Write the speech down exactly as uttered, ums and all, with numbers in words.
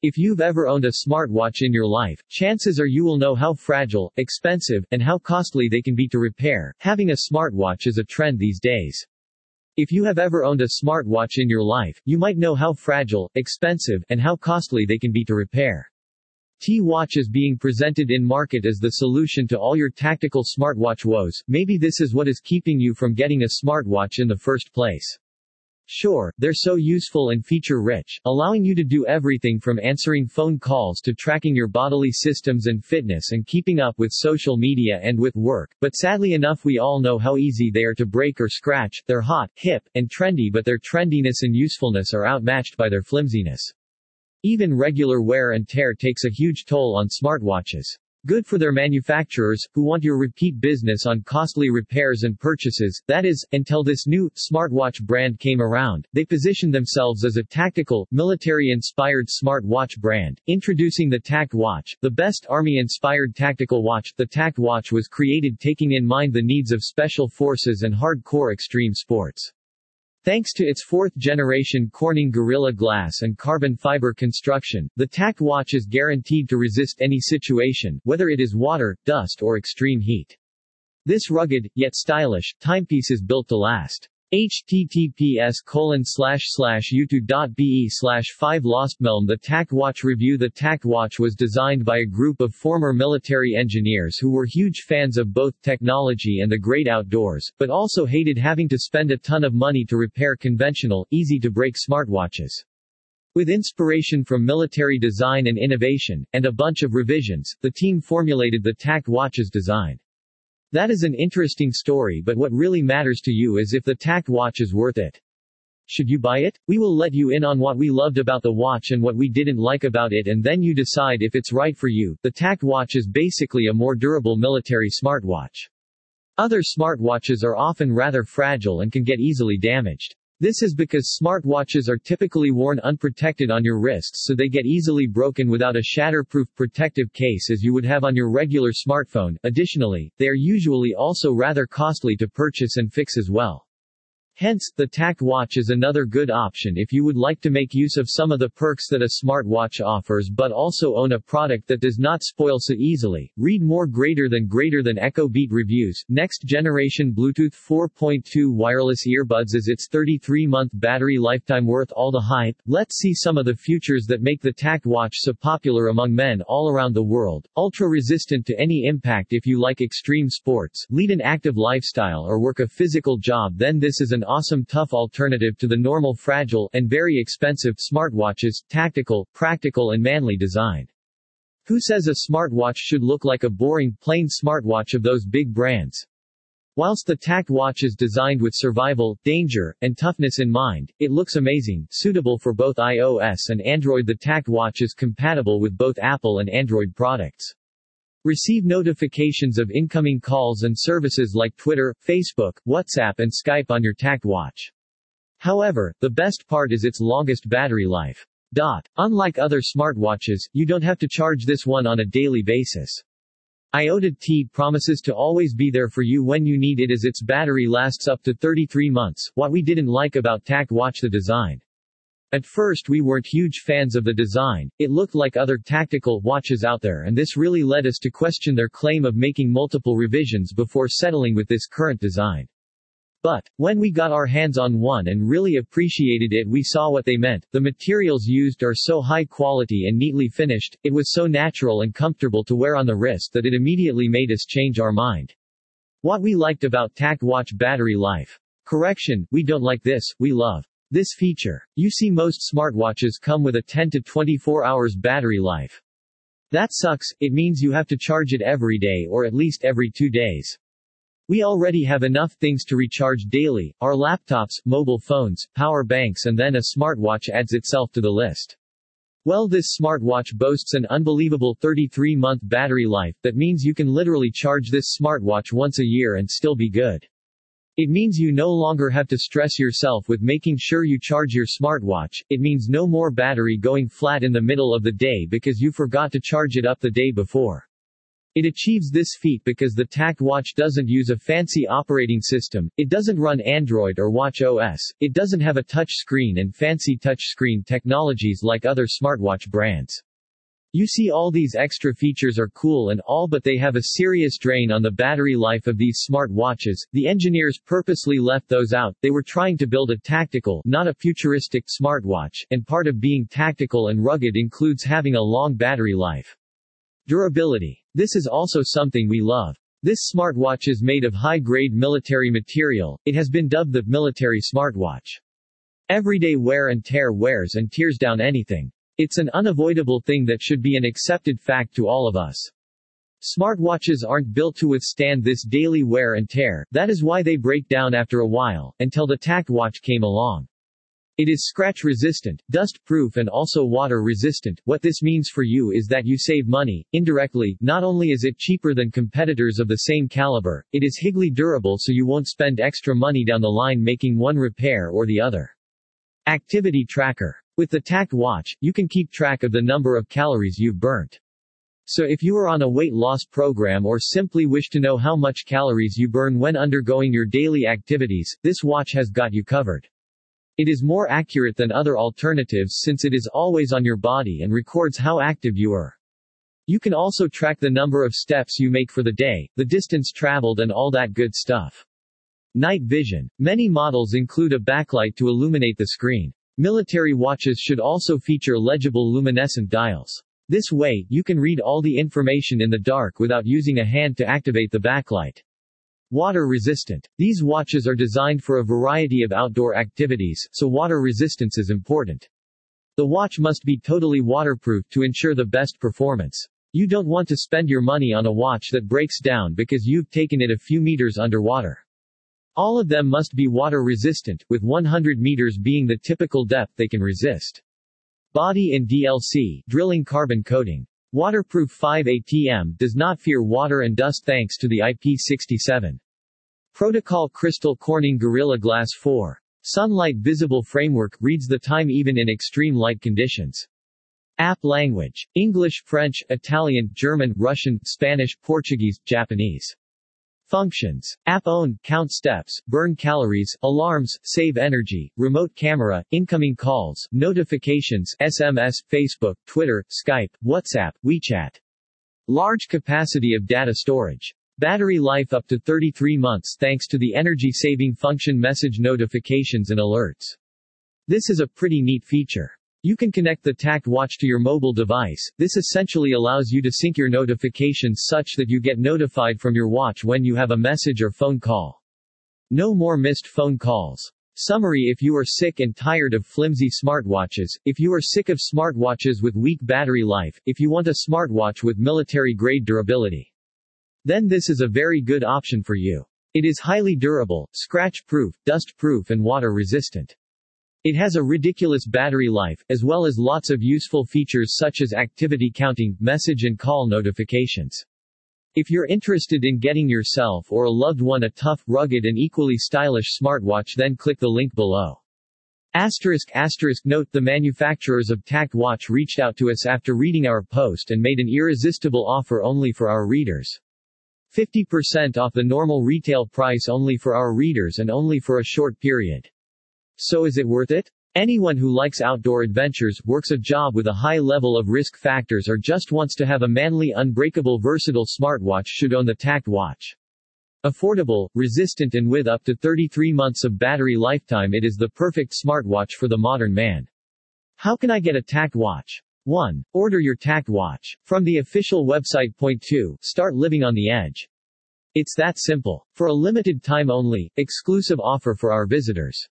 If you've ever owned a smartwatch in your life, chances are you will know how fragile, expensive, and how costly they can be to repair. Having a smartwatch is a trend these days. If you have ever owned a smartwatch in your life, you might know how fragile, expensive, and how costly they can be to repair. T-Watch is being presented in market as the solution to all your tactical smartwatch woes. Maybe this is what is keeping you from getting a smartwatch in the first place. Sure, they're so useful and feature-rich, allowing you to do everything from answering phone calls to tracking your bodily systems and fitness and keeping up with social media and with work, but sadly enough we all know how easy they are to break or scratch. They're hot, hip, and trendy, but their trendiness and usefulness are outmatched by their flimsiness. Even regular wear and tear takes a huge toll on smartwatches. Good for their manufacturers, who want your repeat business on costly repairs and purchases. That is, until this new, smartwatch brand came around, they positioned themselves as a tactical, military-inspired smartwatch brand. Introducing the Tact Watch, the best Army-inspired tactical watch. The Tact Watch was created taking in mind the needs of special forces and hardcore extreme sports. Thanks to its fourth-generation Corning Gorilla Glass and carbon fiber construction, the Tact Watch is guaranteed to resist any situation, whether it is water, dust or extreme heat. This rugged, yet stylish, timepiece is built to last. https colon slash slash youtube.be slash 5 lostmelm The Tact Watch Review The Tact Watch was designed by a group of former military engineers who were huge fans of both technology and the great outdoors, but also hated having to spend a ton of money to repair conventional, easy-to-break smartwatches. With inspiration from military design and innovation, and a bunch of revisions, the team formulated the Tact Watch's design. That is an interesting story, but what really matters to you is if the Tact Watch is worth it. Should you buy it? We will let you in on what we loved about the watch and what we didn't like about it, and then you decide if it's right for you. The Tact Watch is basically a more durable military smartwatch. Other smartwatches are often rather fragile and can get easily damaged. This is because smartwatches are typically worn unprotected on your wrists, so they get easily broken without a shatterproof protective case as you would have on your regular smartphone. Additionally, they are usually also rather costly to purchase and fix as well. Hence, the Tact Watch is another good option if you would like to make use of some of the perks that a smartwatch offers but also own a product that does not spoil so easily. Read more greater than greater than Echo Beat reviews. Next generation Bluetooth four point two wireless earbuds. Is its thirty-three month battery lifetime worth all the hype? Let's see some of the features that make the Tact Watch so popular among men all around the world. Ultra resistant to any impact. If you like extreme sports, lead an active lifestyle or work a physical job, then this is an awesome tough alternative to the normal fragile and very expensive smartwatches. Tactical, practical and manly design. Who says a smartwatch should look like a boring, plain smartwatch of those big brands? Whilst the Tact Watch is designed with survival, danger, and toughness in mind, it looks amazing, suitable for both iOS and Android. The Tact Watch is compatible with both Apple and Android products. Receive notifications of incoming calls and services like Twitter, Facebook, WhatsApp and Skype on your Tact Watch. However, the best part is its longest battery life. Dot. Unlike other smartwatches, you don't have to charge this one on a daily basis. IOTA T promises to always be there for you when you need it, as its battery lasts up to thirty-three months. What we didn't like about Tact Watch: the design. At first we weren't huge fans of the design. It looked like other tactical watches out there, and this really led us to question their claim of making multiple revisions before settling with this current design. But, when we got our hands on one and really appreciated it, we saw what they meant. The materials used are so high quality and neatly finished, it was so natural and comfortable to wear on the wrist that it immediately made us change our mind. What we liked about Tact Watch: battery life. Correction, we don't like this, we love this feature. You see, most smartwatches come with a ten to twenty-four hours battery life. That sucks. It means you have to charge it every day or at least every two days. We already have enough things to recharge daily: our laptops, mobile phones, power banks, and then a smartwatch adds itself to the list. Well, this smartwatch boasts an unbelievable thirty-three month battery life. That means you can literally charge this smartwatch once a year and still be good. It means you no longer have to stress yourself with making sure you charge your smartwatch. It means no more battery going flat in the middle of the day because you forgot to charge it up the day before. It achieves this feat because the Takt watch doesn't use a fancy operating system, it doesn't run Android or Watch O S, it doesn't have a touch screen and fancy touch screen technologies like other smartwatch brands. You see, all these extra features are cool and all, but they have a serious drain on the battery life of these smart watches. The engineers purposely left those out. They were trying to build a tactical, not a futuristic smartwatch, and part of being tactical and rugged includes having a long battery life. Durability. This is also something we love. This smartwatch is made of high-grade military material. It has been dubbed the military smartwatch. Everyday wear and tear wears and tears down anything. It's an unavoidable thing that should be an accepted fact to all of us. Smartwatches aren't built to withstand this daily wear and tear, that is why they break down after a while, until the Takt watch came along. It is scratch-resistant, dust-proof and also water-resistant. What this means for you is that you save money. Indirectly, not only is it cheaper than competitors of the same caliber, it is highly durable, so you won't spend extra money down the line making one repair or the other. Activity tracker. With the Takt watch, you can keep track of the number of calories you've burnt. So if you are on a weight loss program or simply wish to know how much calories you burn when undergoing your daily activities, this watch has got you covered. It is more accurate than other alternatives since it is always on your body and records how active you are. You can also track the number of steps you make for the day, the distance traveled and all that good stuff. Night vision. Many models include a backlight to illuminate the screen. Military watches should also feature legible luminescent dials. This way, you can read all the information in the dark without using a hand to activate the backlight. Water resistant. These watches are designed for a variety of outdoor activities, so water resistance is important. The watch must be totally waterproof to ensure the best performance. You don't want to spend your money on a watch that breaks down because you've taken it a few meters underwater. All of them must be water resistant, with one hundred meters being the typical depth they can resist. Body and D L C, drilling carbon coating. Waterproof five A T M does not fear water and dust thanks to the I P six seven. Protocol Crystal Corning Gorilla Glass four. Sunlight visible framework, reads the time even in extreme light conditions. App language. English, French, Italian, German, Russian, Spanish, Portuguese, Japanese. Functions. App own, count steps, burn calories, alarms, save energy, remote camera, incoming calls, notifications, S M S, Facebook, Twitter, Skype, WhatsApp, WeChat. Large capacity of data storage. Battery life up to thirty-three months thanks to the energy-saving function message notifications and alerts. This is a pretty neat feature. You can connect the Takt watch to your mobile device. This essentially allows you to sync your notifications such that you get notified from your watch when you have a message or phone call. No more missed phone calls. Summary: if you are sick and tired of flimsy smartwatches, if you are sick of smartwatches with weak battery life, if you want a smartwatch with military-grade durability, then this is a very good option for you. It is highly durable, scratch-proof, dust-proof and water-resistant. It has a ridiculous battery life, as well as lots of useful features such as activity counting, message and call notifications. If you're interested in getting yourself or a loved one a tough, rugged and equally stylish smartwatch, then click the link below. Asterisk asterisk note: the manufacturers of Takt watch reached out to us after reading our post and made an irresistible offer only for our readers. fifty percent off the normal retail price only for our readers and only for a short period. So is it worth it? Anyone who likes outdoor adventures, works a job with a high level of risk factors, or just wants to have a manly, unbreakable, versatile smartwatch should own the Takt watch. Affordable, resistant and with up to thirty-three months of battery lifetime, it is the perfect smartwatch for the modern man. How can I get a Takt watch? one. Order your Takt watch from the official website. Point two. Start living on the edge. It's that simple. For a limited time only, exclusive offer for our visitors.